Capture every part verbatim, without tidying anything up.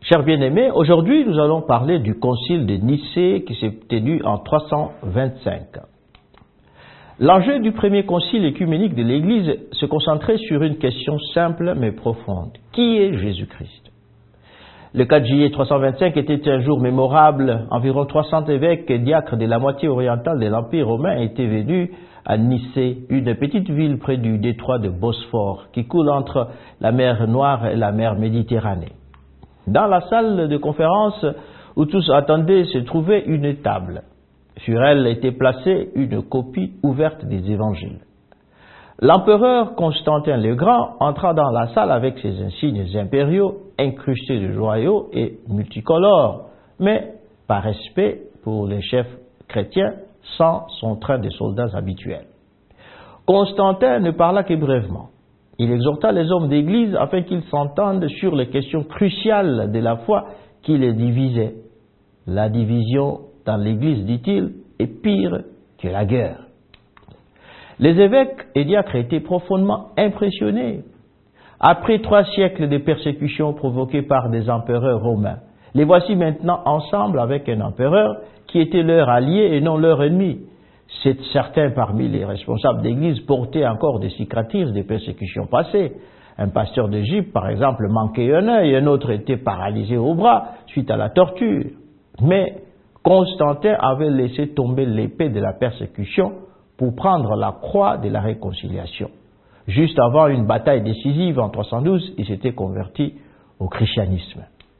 Chers bien-aimés, aujourd'hui nous allons parler du concile de Nicée qui s'est tenu en trois cent vingt-cinq. L'enjeu du premier concile œcuménique de l'Église se concentrait sur une question simple mais profonde. Qui est Jésus-Christ? Le quatre juillet trois cent vingt-cinq était un jour mémorable. Environ trois cents évêques et diacres de la moitié orientale de l'Empire romain étaient venus à Nicée, une petite ville près du détroit de Bosphore qui coule entre la mer Noire et la mer Méditerranée. Dans la salle de conférence où tous attendaient se trouvait une table. Sur elle était placée une copie ouverte des évangiles. L'empereur Constantin le Grand entra dans la salle avec ses insignes impériaux incrustés de joyaux et multicolores, mais par respect pour les chefs chrétiens sans son train de soldats habituel. Constantin ne parla que brièvement. Il exhorta les hommes d'église afin qu'ils s'entendent sur les questions cruciales de la foi qui les divisaient. La division dans l'église, dit-il, est pire que la guerre. Les évêques et diacres étaient profondément impressionnés. Après trois siècles de persécutions provoquées par des empereurs romains, les voici maintenant ensemble avec un empereur qui était leur allié et non leur ennemi. Certains parmi les responsables d'église portaient encore des cicatrices des persécutions passées. Un pasteur d'Égypte, par exemple, manquait un œil, un autre était paralysé au bras suite à la torture. Mais Constantin avait laissé tomber l'épée de la persécution pour prendre la croix de la réconciliation. Juste avant une bataille décisive en trois cent douze, il s'était converti au christianisme.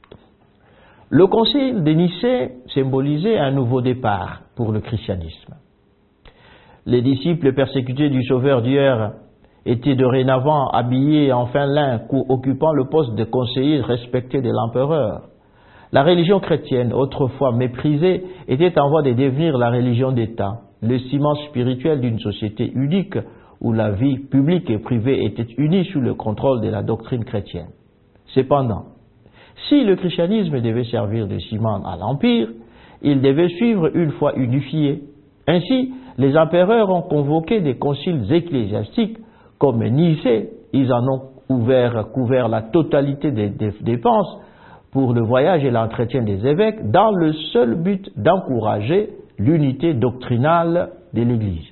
Le concile de Nicée symbolisait un nouveau départ pour le christianisme. Les disciples persécutés du Sauveur d'hier étaient dorénavant habillés en fin lin, occupant le poste de conseiller respecté de l'empereur. La religion chrétienne, autrefois méprisée, était en voie de devenir la religion d'État, le ciment spirituel d'une société unique où la vie publique et privée étaient unies sous le contrôle de la doctrine chrétienne. Cependant, si le christianisme devait servir de ciment à l'Empire, il devait suivre une foi unifiée. Ainsi, les empereurs ont convoqué des conciles ecclésiastiques comme Nicée. Ils en ont couvert, couvert la totalité des dépenses pour le voyage et l'entretien des évêques dans le seul but d'encourager l'unité doctrinale de l'Église.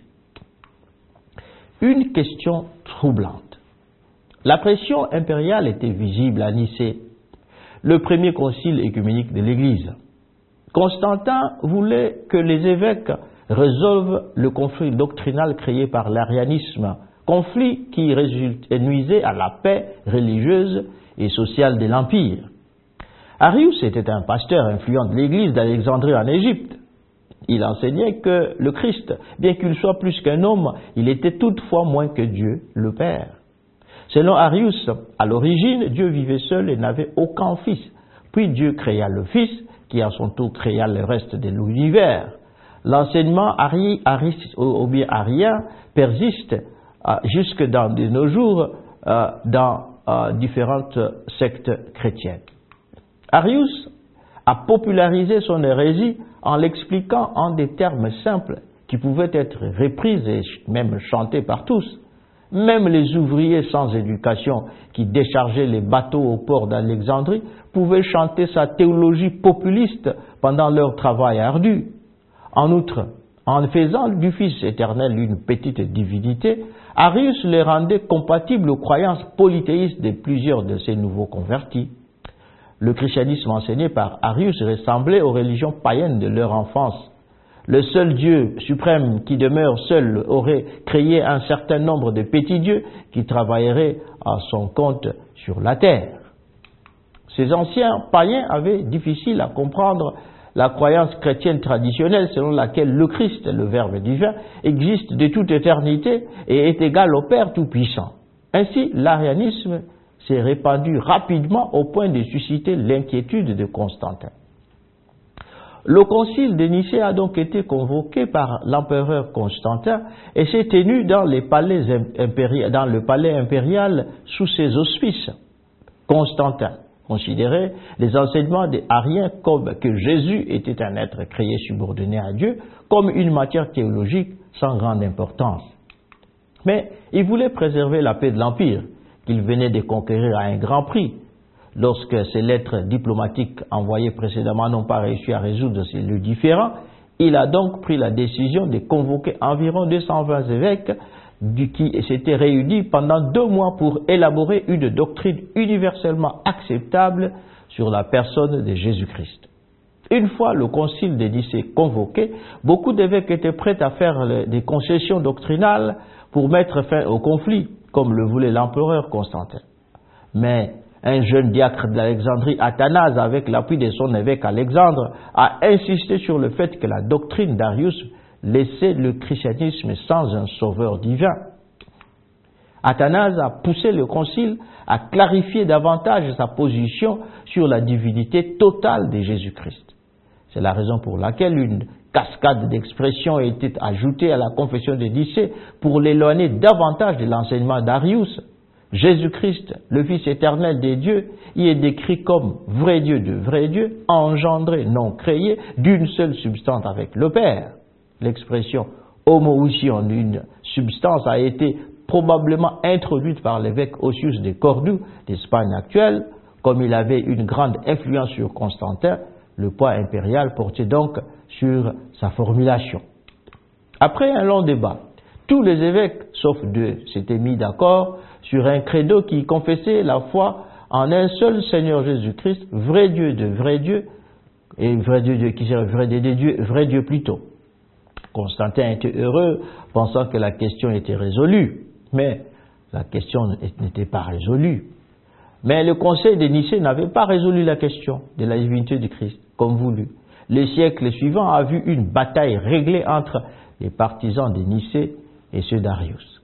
Une question troublante. La pression impériale était visible à Nicée, le premier concile œcuménique de l'Église. Constantin voulait que les évêques résolvent le conflit doctrinal créé par l'arianisme, conflit qui nuisait à la paix religieuse et sociale de l'Empire. Arius était un pasteur influent de l'Église d'Alexandrie en Égypte. Il enseignait que le Christ, bien qu'il soit plus qu'un homme, il était toutefois moins que Dieu, le Père. Selon Arius, à l'origine, Dieu vivait seul et n'avait aucun fils. Puis Dieu créa le Fils, qui à son tour créa le reste de l'univers. L'enseignement ari, ari, ou bien arien persiste euh, jusque dans de nos jours euh, dans euh, différentes sectes chrétiennes. Arius a popularisé son hérésie en l'expliquant en des termes simples qui pouvaient être repris et même chantés par tous. Même les ouvriers sans éducation qui déchargeaient les bateaux au port d'Alexandrie pouvaient chanter sa théologie populiste pendant leur travail ardu. En outre, en faisant du Fils éternel une petite divinité, Arius les rendait compatibles aux croyances polythéistes de plusieurs de ses nouveaux convertis. Le christianisme enseigné par Arius ressemblait aux religions païennes de leur enfance. Le seul Dieu suprême qui demeure seul aurait créé un certain nombre de petits dieux qui travailleraient à son compte sur la terre. Ces anciens païens avaient difficile à comprendre la croyance chrétienne traditionnelle selon laquelle le Christ, le Verbe divin, existe de toute éternité et est égal au Père Tout-Puissant. Ainsi, l'arianisme s'est répandu rapidement au point de susciter l'inquiétude de Constantin. Le concile de Nicée a donc été convoqué par l'empereur Constantin et s'est tenu dans, les palais impéri- dans le palais impérial sous ses auspices. Constantin considérait les enseignements des ariens comme que Jésus était un être créé subordonné à Dieu, comme une matière théologique sans grande importance. Mais il voulait préserver la paix de l'Empire, qu'il venait de conquérir à un grand prix. lorsque ces lettres diplomatiques envoyées précédemment n'ont pas réussi à résoudre le différend, il a donc pris la décision de convoquer environ deux cent vingt évêques qui s'étaient réunis pendant deux mois pour élaborer une doctrine universellement acceptable sur la personne de Jésus-Christ. Une fois le concile de Nicée convoqué, beaucoup d'évêques étaient prêts à faire des concessions doctrinales pour mettre fin au conflit, comme le voulait l'empereur Constantin. Mais un jeune diacre d'Alexandrie, Athanase, avec l'appui de son évêque Alexandre, a insisté sur le fait que la doctrine d'Arius laissait le christianisme sans un sauveur divin. Athanase a poussé le concile à clarifier davantage sa position sur la divinité totale de Jésus-Christ. C'est la raison pour laquelle une cascade d'expressions a été ajoutée à la confession de Nicée pour l'éloigner davantage de l'enseignement d'Arius. Jésus-Christ, le Fils éternel des dieux, y est décrit comme vrai Dieu de vrai Dieu, engendré, non créé, d'une seule substance avec le Père. L'expression homoousion d'une substance a été probablement introduite par l'évêque Ossius de Cordoue d'Espagne actuelle. Comme il avait une grande influence sur Constantin, le poids impérial portait donc sur sa formulation. Après un long débat, tous les évêques, sauf deux, s'étaient mis d'accord sur un credo qui confessait la foi en un seul Seigneur Jésus-Christ, vrai Dieu de vrai Dieu, et vrai Dieu qui serait vrai Dieu de Dieu, vrai Dieu plutôt. Constantin était heureux, pensant que la question était résolue, mais la question n'était pas résolue. Mais le conseil de Nicée n'avait pas résolu la question de la divinité du Christ, comme voulu. Le siècle suivant a vu une bataille réglée entre les partisans de Nicée et ceux d'Arius.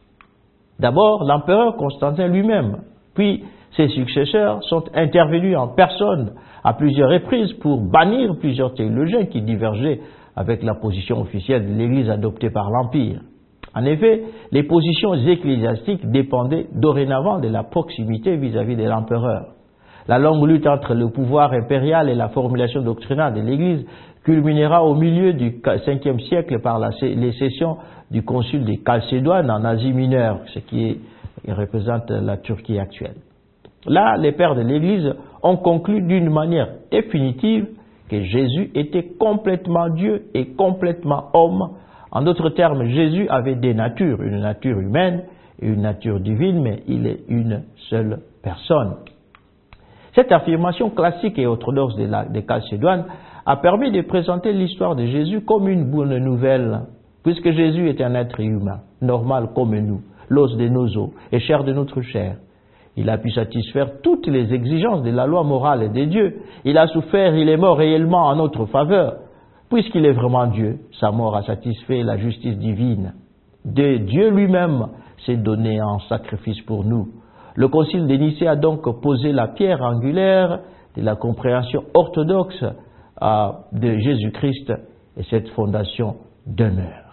D'abord, l'empereur Constantin lui-même, puis ses successeurs sont intervenus en personne à plusieurs reprises pour bannir plusieurs théologiens qui divergeaient avec la position officielle de l'Église adoptée par l'Empire. En effet, les positions ecclésiastiques dépendaient dorénavant de la proximité vis-à-vis de l'empereur. La longue lutte entre le pouvoir impérial et la formulation doctrinale de l'Église culminera au milieu du cinquième siècle par la, les sessions du concile de Chalcédoine en Asie mineure, ce qui est, représente la Turquie actuelle. Là, les pères de l'Église ont conclu d'une manière définitive que Jésus était complètement Dieu et complètement homme. En d'autres termes, Jésus avait des natures, une nature humaine et une nature divine, mais il est une seule personne. Cette affirmation classique et orthodoxe de, la, de Chalcédoine a permis de présenter l'histoire de Jésus comme une bonne nouvelle, puisque Jésus est un être humain, normal comme nous, l'os de nos os et chair de notre chair. Il a pu satisfaire toutes les exigences de la loi morale de Dieu. Il a souffert, il est mort réellement en notre faveur. Puisqu'il est vraiment Dieu, sa mort a satisfait la justice divine. De Dieu lui-même s'est donné en sacrifice pour nous. Le concile de Nicée a donc posé la pierre angulaire de la compréhension orthodoxe de Jésus-Christ et cette fondation demeure.